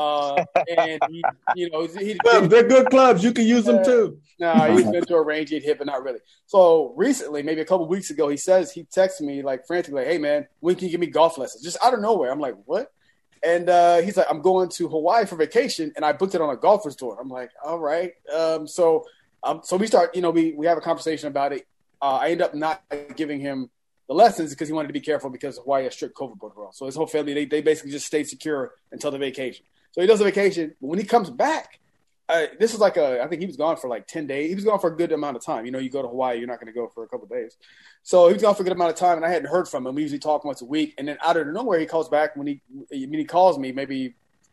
And they're good clubs. You can use them too. He's been to a range he'd hit, but not really. So recently, maybe a couple of weeks ago, he texted me like frantically, "Hey man, when can you give me golf lessons?" Just out of nowhere. I'm like, "What?" And he's like, "I'm going to Hawaii for vacation, and I booked it on a golfer's tour." I'm like, "All right." So we start. We have a conversation about it. I end up not giving him the lessons because he wanted to be careful because Hawaii has strict COVID protocol. So his whole family, they basically just stayed secure until the vacation. So he does the vacation. But when he comes back, this is I think he was gone for like 10 days. He was gone for a good amount of time. You go to Hawaii, you're not going to go for a couple of days. So he was gone for a good amount of time, and I hadn't heard from him. We usually talk once a week. And then out of nowhere, he calls back when he calls me maybe,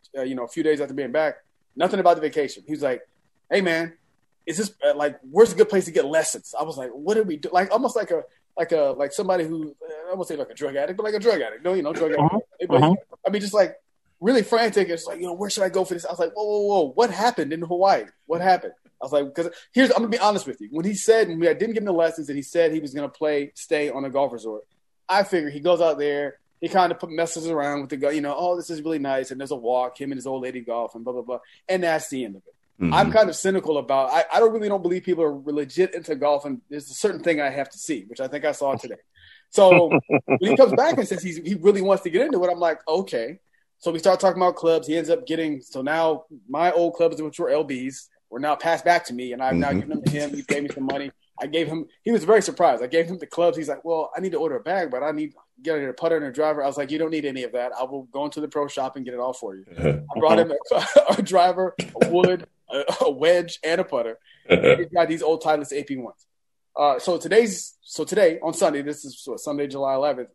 a few days after being back. Nothing about the vacation. He was like, "Hey, man, is this where's a good place to get lessons?" I was like, "What did we do?" Like almost like somebody who, I won't say like a drug addict, but like a drug addict. No, drug addict. I mean, just like really frantic. It's like, where should I go for this? I was like, whoa. What happened in Hawaii? What happened? I was like, because I'm going to be honest with you. When I didn't give him the lessons and he said he was going to stay on a golf resort, I figured he goes out there, he kind of messes around with the guy, this is really nice. And there's a walk, him and his old lady golf and blah, blah, blah. And that's the end of it. Mm-hmm. I'm kind of cynical about I don't believe people are legit into golf, and there's a certain thing I have to see, which I think I saw today. So when he comes back and says he really wants to get into it, I'm like, okay. So we start talking about clubs. He ends up so now my old clubs, which were LBs, were now passed back to me, and I've now given them to him. He gave me some money. He was very surprised. I gave him the clubs. He's like, well, I need to order a bag, but I need to get a putter and a driver. I was like, you don't need any of that. I will go into the pro shop and get it all for you. I brought him a driver, a wood, a wedge, and a putter. And he's got these old Titleist AP1s. So today, on Sunday, this is Sunday, July 11th,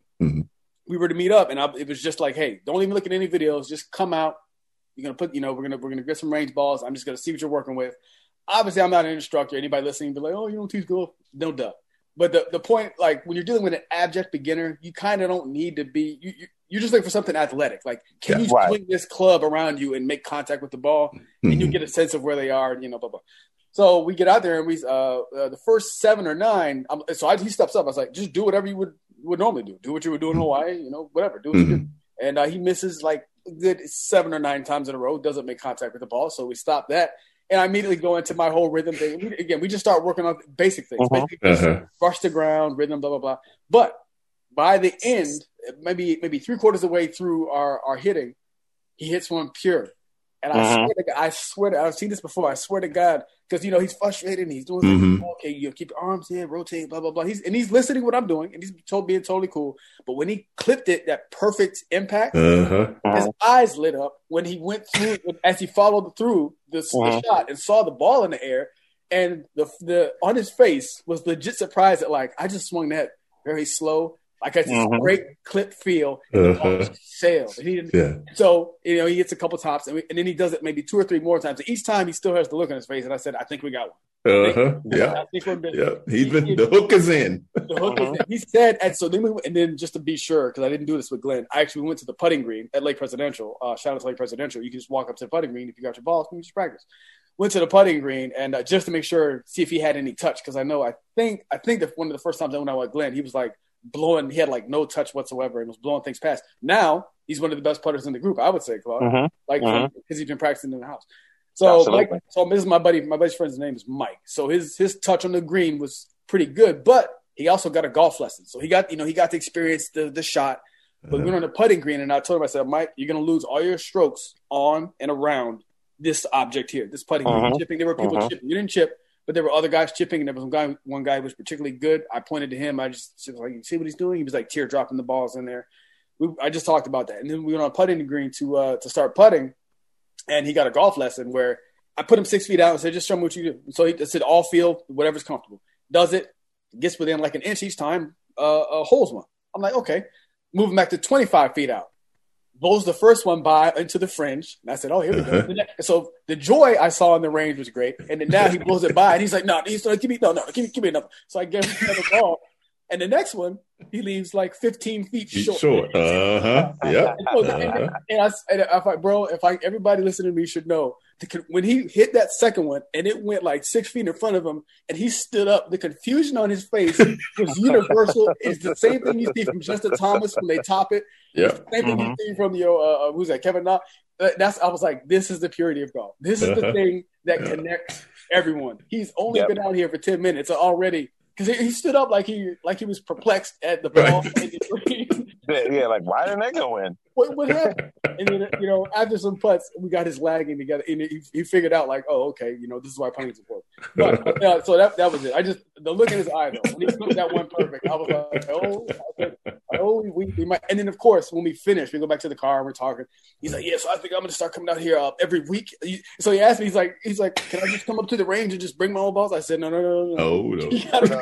we were to meet up, and it was just like, hey, don't even look at any videos. Just come out. You're going to put, we're going to get some range balls. I'm just going to see what you're working with. Obviously, I'm not an instructor. Anybody listening be like, oh, you don't teach golf? No, duh. But the point, like, when you're dealing with an abject beginner, you kind of don't need to be you're just looking for something athletic. Like, can you swing this club around you and make contact with the ball? And you get a sense of where they are, blah, blah. So we get out there, and we the first 7 or 9, he steps up. I was like, just do whatever you would normally do. Do what you would do in Hawaii, whatever. Do what you do. And he misses, like, a good 7 or 9 times in a row, doesn't make contact with the ball. So we stop that. And I immediately go into my whole rhythm thing. We just start working on basic things. Brush the ground, rhythm, blah, blah, blah. But by the end, maybe 3/4 of the way through our hitting, he hits one pure. And I swear to God, I've seen this before. I swear to God, because, he's frustrated and he's doing things. Okay, you keep your arms in, rotate, blah, blah, blah. He's listening to what I'm doing, and he's being totally cool. But when he clipped it, that perfect impact, his eyes lit up when he went through, as he followed through the shot and saw the ball in the air. And the on his face was legit surprised that like I just swung that very slow. Like I just great clip feel, and the ball just sailed. And he didn't. So he gets a couple tops, and then he does it maybe 2 or 3 more times. And each time he still has the look on his face, and I said, "I think we got one." Yeah. The hook is in. The hook is in. He said, and then just to be sure, because I didn't do this with Glenn, I actually went to the putting green at Lake Presidential. Shout out to Lake Presidential. You can just walk up to the putting green if you got your balls, and you just practice. Went to the putting green and just to make sure, see if he had any touch, because I think that one of the first times I went out with Glenn, he was like blowing. He had like no touch whatsoever and was blowing things past. Now he's one of the best putters in the group, I would say, Claude, because he's been practicing in the house. So, this is my buddy's friend's name is Mike. So his touch on the green was pretty good, but he also got a golf lesson. So he got to experience the shot. But we went on the putting green, and I told him, I said, Mike, you're going to lose all your strokes on and around this object here, this putting green. Chipping. There were people chipping. You didn't chip, but there were other guys chipping, and there was one guy who was particularly good. I pointed to him. I just was like, you see what he's doing? He was like teardropping the balls in there. I just talked about that. And then we went on putting green to start putting, and he got a golf lesson where I put him 6 feet out and said, just show me what you do. So he said, all field, whatever's comfortable. Does it, gets within like an inch each time, holds one. I'm like, okay. Move him back to 25 feet out. Blows the first one by into the fringe. And I said, oh, here we go. So the joy I saw in the range was great. And then now he blows it by, and he's like, give me another. So I gave him another ball. And the next one, he leaves like 15 feet short. Yeah. And I thought, bro, everybody listening to me should know, when he hit that second one and it went like 6 feet in front of him and he stood up, the confusion on his face was universal. It's the same thing you see from Justin Thomas when they top it. Yeah. Same thing you see from who's that? Kevin Na. I was like, this is the purity of golf. This is the thing that connects everyone. He's only been out here for 10 minutes already. Because he stood up like he was perplexed at the ball. Yeah, like, why didn't that go in? What happened? And then, after some putts, we got his lagging together. And he figured out, like, oh, okay, this is why putting is important. But, so that was it. The look in his eye, though, when he put that one perfect, I was like, we might. And then, of course, when we finish, we go back to the car and we're talking. He's like, yeah, so I think I'm going to start coming out here every week. So he asked me, he's like, can I just come up to the range and just bring my own balls? I said, no. Oh, no.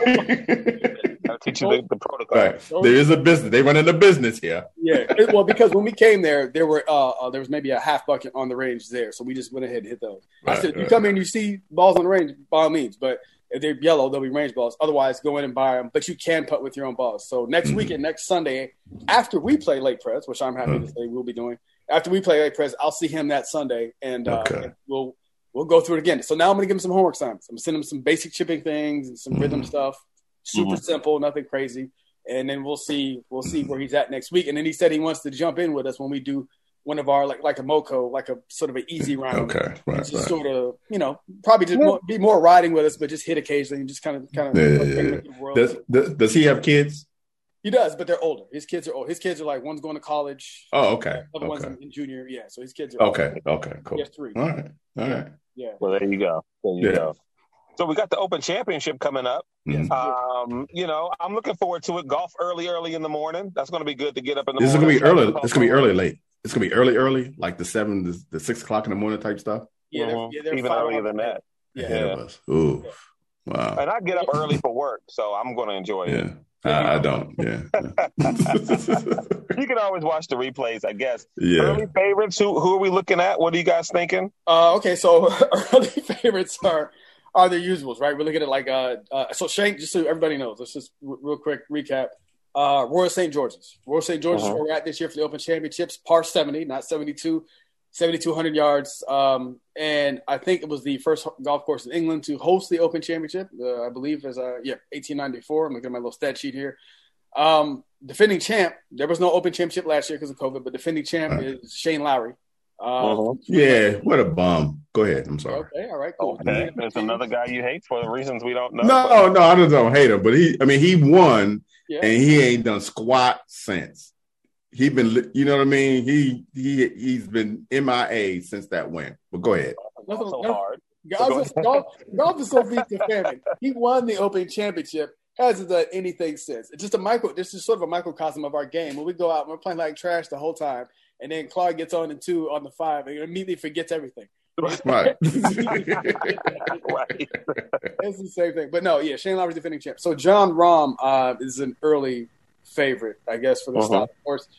I'll teach you the protocol. Right. There is a business. They run in a business here. Yeah. Well, because when we came there was maybe a half bucket on the range there. So we just went ahead and hit those. I said, if you come in and you see balls on the range, by all means. But if they're yellow, they'll be range balls. Otherwise, go in and buy them. But you can putt with your own balls. So next weekend, next Sunday, after we play Lake Pres, which I'm happy to say we'll be doing, after we play Lake Pres, I'll see him that Sunday. And we'll go through it again. So now I'm going to give him some homework assignments. I'm going to send him some basic chipping things and some rhythm stuff. Super simple, nothing crazy. And then we'll see where he's at next week. And then he said he wants to jump in with us when we do one of our like a MoCo, like a sort of an easy round. Okay, right. Just sort of, probably just be more riding with us, but just hit occasionally and just kind of. Yeah. Does he have kids? He does, but they're older. His kids are old. His kids are like, one's going to college. Oh, okay. Other one's in junior. Yeah, so his kids are okay. older. Okay, cool. He has 3. All right. Yeah. Well, there you go. So we got the Open Championship coming up. Mm-hmm. I'm looking forward to it. Golf early in the morning. That's going to be good to get up in the morning. This is going to be early. It's going to be early late. It's going to be early, like the 6 o'clock in the morning type stuff. Yeah, they're even earlier than that. Yeah. Ooh. Wow. And I get up early for work, so I'm going to enjoy it. I don't. Yeah. You can always watch the replays, I guess. Yeah. Early favorites. Who are we looking at? What are you guys thinking? Okay, so early favorites are the usuals, right? We're looking at so Shank, just so everybody knows, let's just real quick recap. Royal St. George's. Royal St. George's is where we're at this year for the Open Championships, par 70, not 72, 7,200 yards. And I think it was the first golf course in England to host the Open Championship, I believe, as 1894. I'm looking at my little stat sheet here. Defending champ, there was no Open Championship last year because of COVID, but defending champ is Shane Lowry. Yeah, what a bum. Go ahead. I'm sorry. Okay, all right, cool. Okay. There's another guy you hate for the reasons we don't know. No, I don't hate him, but he won, and he ain't done squat since. He been, you know what I mean? He's been MIA since that win. But go ahead. So hard. Golf is so beat the family. He won the Open Championship. Hasn't done anything since. It's just this is sort of a microcosm of our game. When we go out, we're playing like trash the whole time. And then Clark gets on the 2 on the 5 and immediately forgets everything. Right. Right. It's the same thing. But no, yeah, Shane Lowry's defending champ. So John Rahm is an early favorite, I guess, for the style of course.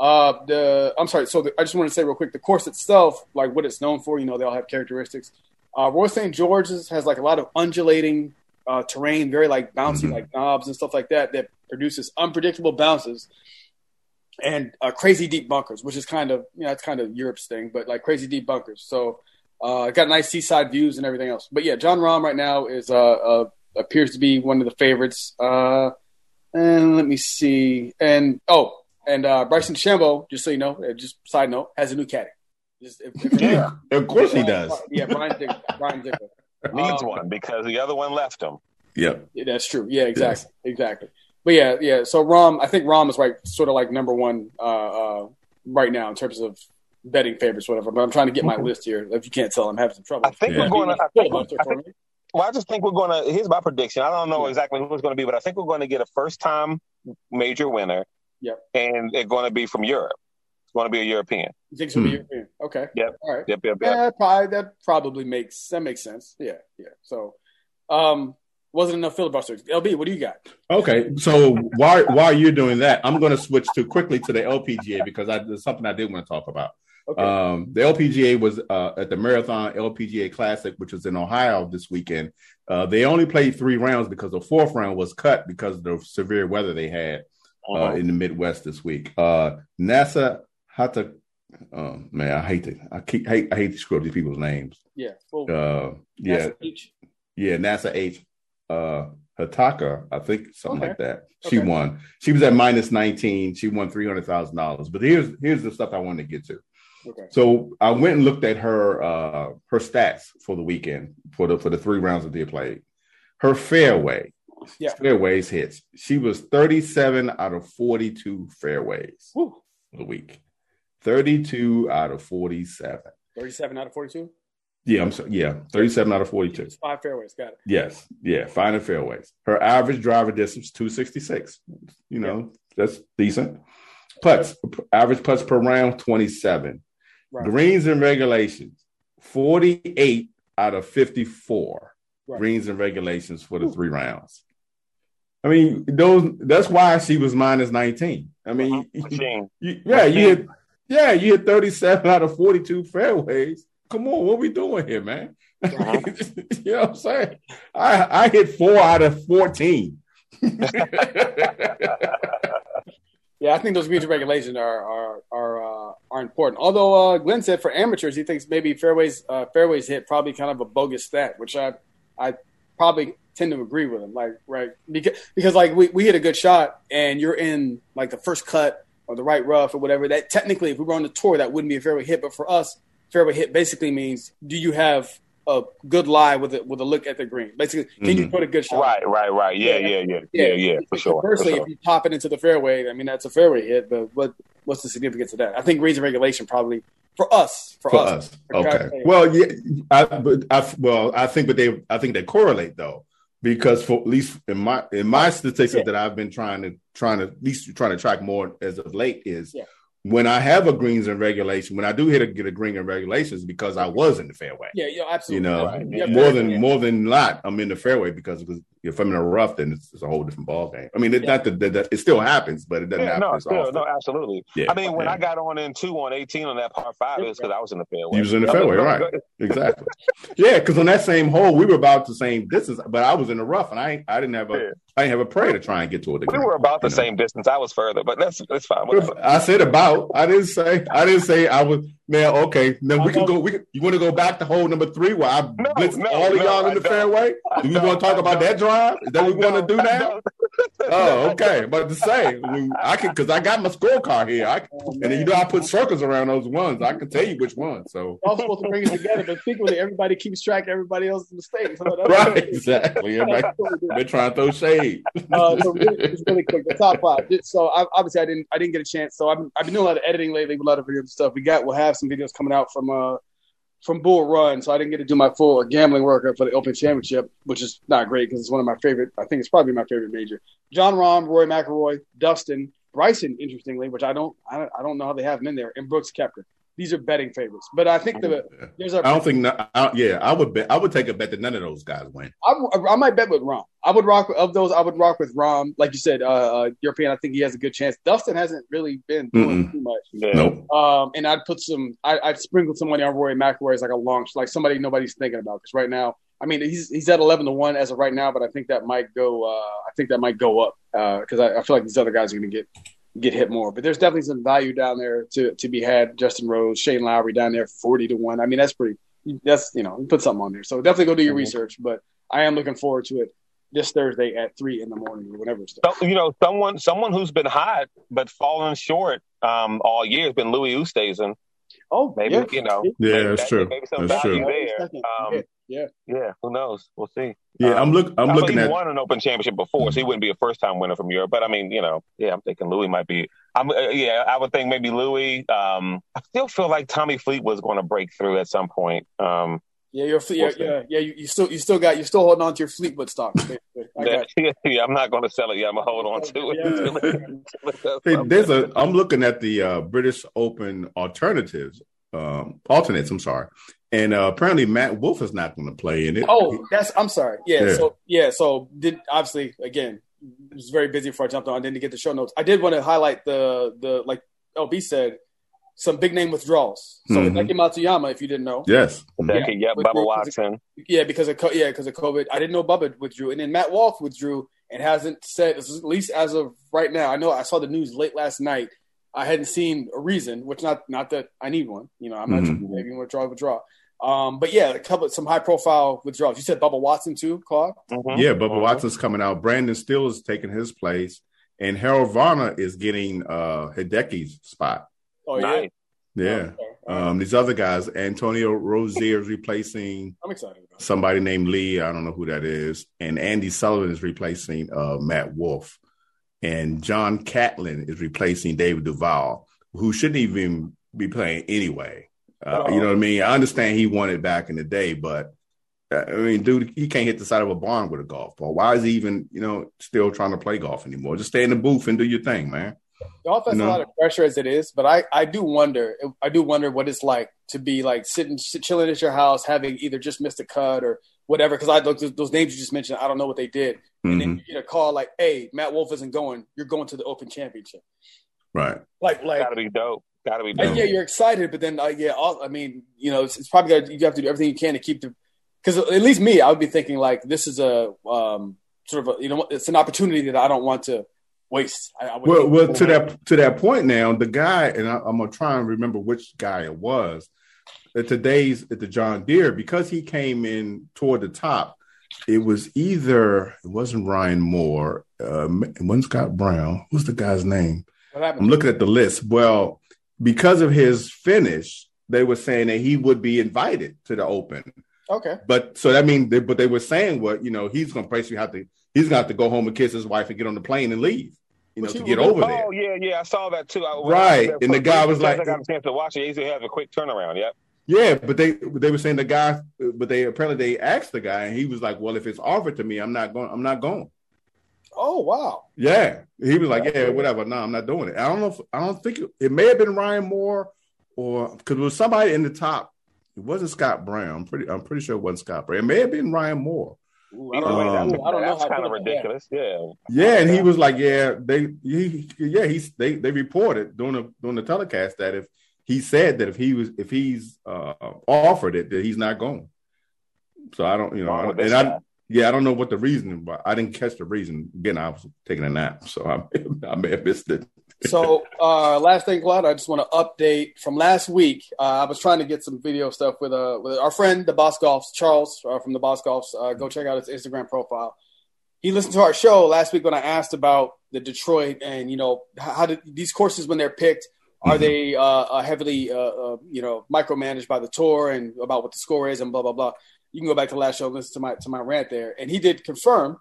I just want to say real quick, the course itself, like what it's known for, they all have characteristics. Royal St. George's has like a lot of undulating terrain, very like bouncy, like knobs and stuff like that produces unpredictable bounces and crazy deep bunkers, which is kind of, it's kind of Europe's thing, but like crazy deep bunkers. So got nice seaside views and everything else. But yeah, John Rahm right now is appears to be one of the favorites. And let me see. And Bryson DeChambeau, just so you know, just side note, has a new caddy. Of course he does. Yeah, Brian Dickler. Needs one because the other one left him. Yep. Yeah, that's true. Yeah, exactly. Yes. Exactly. But yeah. So I think Rahm is right, sort of like number one right now in terms of betting favorites, whatever. But I'm trying to get my list here. If you can't tell, I'm having some trouble. I think we're going to. I just think we're going to. Here's my prediction. I don't know exactly who it's going to be, but I think we're going to get a first-time major winner. Yep. And it's going to be from Europe. It's going to be a European. You think it's going to be European? Okay. Yep. All right. Yep. Yeah, that probably makes sense. Yeah. So, wasn't enough filibusters. LB, what do you got? Okay. So while you're doing that, I'm going to switch quickly to the LPGA because there's something I did want to talk about. Okay. The LPGA was at the Marathon LPGA Classic, which was in Ohio this weekend. They only played 3 rounds because the 4th round was cut because of the severe weather they had in the Midwest this week. NASA Hata, man, I hate to screw up these people's names. Yeah. Well, NASA H. Yeah, NASA H. Hataka, I think something like that. She won. She was at -19. She won $300,000. But here's the stuff I wanted to get to. Okay. So I went and looked at her stats for the weekend for the 3 rounds that they played. Her fairways hits. She was 37 out of 42 fairways for the week. 32 out of 47. 37 out of 42? Yeah, 37 out of 42. 5 fairways, got it. Yes, 5 and fairways. Her average driver distance 266. That's decent. Putts, average putts per round 27. Right. Greens and regulations 48 out of 54. Right. Greens and regulations for the 3 rounds. I mean, that's why she was -19. I mean, you hit 37 out of 42 fairways. Come on, what we doing here, man? You know what I'm saying? I hit 4 out of 14. Yeah, I think those greens and regulations are important. Although Glenn said for amateurs, he thinks maybe fairways hit probably kind of a bogus stat, which I probably tend to agree with him. Like, right, because like we hit a good shot and you're in like the first cut or the right rough or whatever. That technically, if we were on the tour, that wouldn't be a fairway hit. But for us, fairway hit basically means do you have a good lie with a look at the green? Basically, can you put a good shot? Right. Yeah. For sure. Firstly, if you pop it into the fairway, I mean that's a fairway hit. But what's the significance of that? I think greens and regulation probably for us. Okay. Well, yeah. I think they correlate though, because for at least in my statistics that I've been trying to track more as of late is. Yeah. When I have a greens and regulation, when I do get a green and regulations, because I was in the fairway. Yeah, absolutely. Right. More than not, I'm in the fairway because if I'm in a rough, then it's a whole different ball game. I mean, not that it still happens, but it doesn't happen. No, absolutely. Yeah, I mean, when I got on 18 on that par 5, it's because I was in the fairway. You was in the fairway, right? Exactly. Yeah, because on that same hole, we were about the same distance, but I was in the rough, and I didn't have a prayer to try and get to it again. We were about the same distance. I was further, but that's fine. I said about. I didn't say I was. Man, okay. Now we can go. You want to go back to hole number 3 where I blitz all of y'all in the fairway? Do we want to talk about that drive? Is that what we want to do now? Oh, okay. But to say, I can because I got my scorecard here. And then I put circles around those ones. I can tell you which ones. So we're all supposed to bring it together, but secretly everybody keeps track of everybody else's mistakes. Right, exactly. They're trying to throw shade. So really quick, the top 5. So obviously I didn't get a chance. So I've been doing a lot of editing lately with a lot of video stuff. We'll have some videos coming out from Bull Run, so I didn't get to do my full gambling workup for the Open Championship, which is not great because it's one of my favorite. I think it's probably my favorite major. John Rahm, Rory McIlroy, Dustin, Bryson, interestingly, which I don't know how they have him in there, and Brooks Koepka. these are betting favorites. But I think there's a. I don't think. I would bet. I would take a bet that none of those guys win. I might bet with Rahm. I would rock with Rahm. Like you said, European. I think he has a good chance. Dustin hasn't really been doing too much. Yeah. Nope. And I'd sprinkle some money on Rory McIlroy as like a long, like somebody nobody's thinking about, because right now, I mean, he's at 11-1 as of right now, but I think that might go. I think that might go up because I feel like these other guys are going to get hit more. But there's definitely some value down there to be had. Justin Rose, Shane Lowry down there 40-1. I mean, that's you put something on there. So definitely go do your research. But I am looking forward to it this Thursday at 3 a.m. or whatever. So, someone who's been hot but fallen short all year has been Louis Oosthuizen. Oh, maybe that's true. Maybe some that's value true. there. Yeah. Who knows? We'll see. Yeah, I'm looking at. He won an Open Championship before, so he wouldn't be a first-time winner from Europe. But I mean, I'm thinking Louis might be. I would think maybe Louis. I still feel like Tommy Fleet was going to break through at some point. You still holding on to your Fleetwood stock. I'm not going to sell it yet. I'm going to hold on to it. I'm looking at the British Open alternates. I'm sorry. And apparently Matt Wolff is not going to play in it. Oh, I'm sorry. Yeah. So obviously, again, it was very busy before I jumped on. I didn't get the show notes. I did want to highlight the like LB said, some big name withdrawals. So Hideki Matsuyama, if you didn't know. Yes. Bubba Watson. Because of COVID. I didn't know Bubba withdrew. And then Matt Wolff withdrew and hasn't said, at least as of right now. I know I saw the news late last night. I hadn't seen a reason, which not that I need one. I'm not maybe withdraw. But some high profile withdrawals. You said Bubba Watson too, Claude? Yeah, Bubba Watson's coming out. Brandon Steele is taking his place, and Harold Varner is getting Hideki's spot. Oh yeah. Yeah. These other guys, Antonio Rozier is replacing I'm excited about somebody named Lee. I don't know who that is. And Andy Sullivan is replacing Matt Wolff. And John Catlin is replacing David Duval, who shouldn't even be playing anyway. You know what I mean? I understand he won it back in the day, but I mean, dude, he can't hit the side of a barn with a golf ball. Why is he even, still trying to play golf anymore? Just stay in the booth and do your thing, man. Golf has a lot of pressure as it is, but I do wonder what it's like to be like chilling at your house, having either just missed a cut or whatever. Because those names you just mentioned, I don't know what they did. And then you get a call like, "Hey, Matt Wolff isn't going. You're going to the Open Championship." Right. Like gotta be dope. Yeah, you're excited, but then I mean, it's probably you have to do everything you can to keep because at least me, I would be thinking like this is a sort of it's an opportunity that I don't want to waste. Well, to that point now, the guy, and I'm gonna try and remember which guy it was at the John Deere, because he came in toward the top. It wasn't Ryan Moore, it wasn't Scott Brown. What's the guy's name? I'm looking at the list. Well, because of his finish, they were saying that he would be invited to the Open. Okay. But so that means, but they were saying he's going to basically he's going to have to go home and kiss his wife and get on the plane and leave, to get over there. Oh, yeah, I saw that too. Right. And the guy was like, I got a chance to watch it. He usually has a quick turnaround. Yep. Yeah, but they were saying the guy, but they asked the guy, and he was like, "Well, if it's offered to me, I'm not going." Oh wow! Yeah, he was like, "Yeah, whatever. No, I'm not doing it." I don't think it may have been Ryan Moore, or because it was somebody in the top. It wasn't Scott Brown. I'm pretty sure it wasn't Scott Brown. It may have been Ryan Moore. I don't know. That's kind of ridiculous. Yeah, and he was like, they reported during the telecast that if he said that if he's offered it, that he's not going. So I don't, I don't know what the reason, but I didn't catch the reason. Again, I was taking a nap, so I may have missed it. So last thing, Claude, I just want to update from last week. I was trying to get some video stuff with our friend, the Boss Golfs, Charles from the Boss Golfs. Go check out his Instagram profile. He listened to our show last week when I asked about the Detroit and, how did these courses, when they're picked, are they heavily, micromanaged by the tour and about what the score is and blah, blah, blah. You can go back to the last show and listen to my rant there. And he did confirm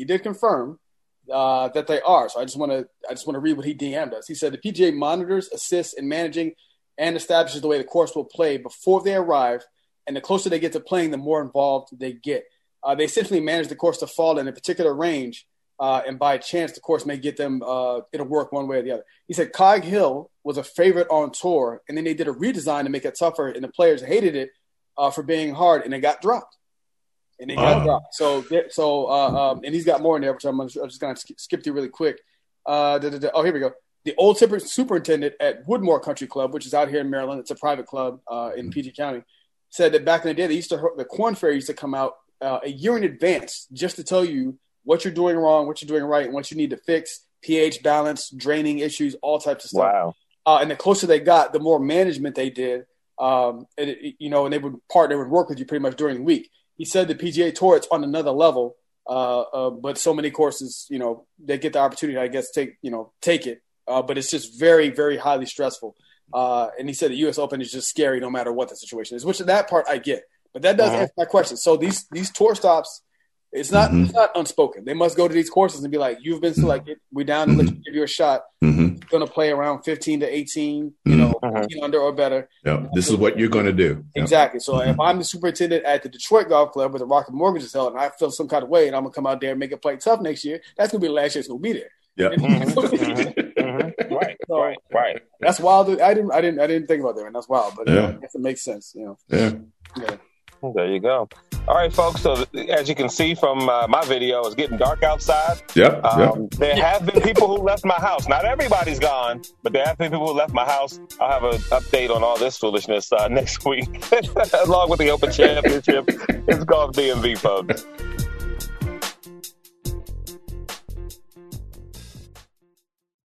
that they are. So I just want to read what he DM'd us. He said the PGA monitors, assists in managing, and establishes the way the course will play before they arrive. And the closer they get to playing, the more involved they get. They essentially manage the course to fall in a particular range and by chance, the course may get them, it'll work one way or the other. He said Cog Hill was a favorite on tour, and then they did a redesign to make it tougher, and the players hated it for being hard, and it got dropped. And So, and he's got more in there, which I'm just going to skip through really quick. Oh, here we go. The old superintendent at Woodmore Country Club, which is out here in Maryland, it's a private club in PG County, said that back in the day, the Corn Fair used to come out a year in advance just to tell you what you're doing wrong, what you're doing right, and what you need to fix, pH balance, draining issues, all types of stuff. Wow. And the closer they got, the more management they did, and they would partner and work with you pretty much during the week. He said the PGA Tour, it's on another level, but so many courses, they get the opportunity, I guess, take it. But it's just very, very highly stressful. And he said the U.S. Open is just scary no matter what the situation is, which that part I get. But that does answer my question. So these tour stops, it's not unspoken. They must go to these courses and be like, you've been selected. We're down to let you give you a shot. You're going to play around 15 to 18, 15 under or better. Yeah, this is what you're going to do. Exactly. So if I'm the superintendent at the Detroit Golf Club where the Rocket Mortgage is held and I feel some kind of way and I'm going to come out there and make it play tough next year, that's going to be the last year it's going to be there. Yeah. Right. That's wild. I didn't think about that, and that's wild. But I guess it makes sense. Yeah. There you go. All right, folks. So as you can see from my video, it's getting dark outside. Yep. There have been people who left my house. Not everybody's gone, but there have been people who left my house. I'll have an update on all this foolishness next week, along with the Open Championship. It's Golf DMV, folks.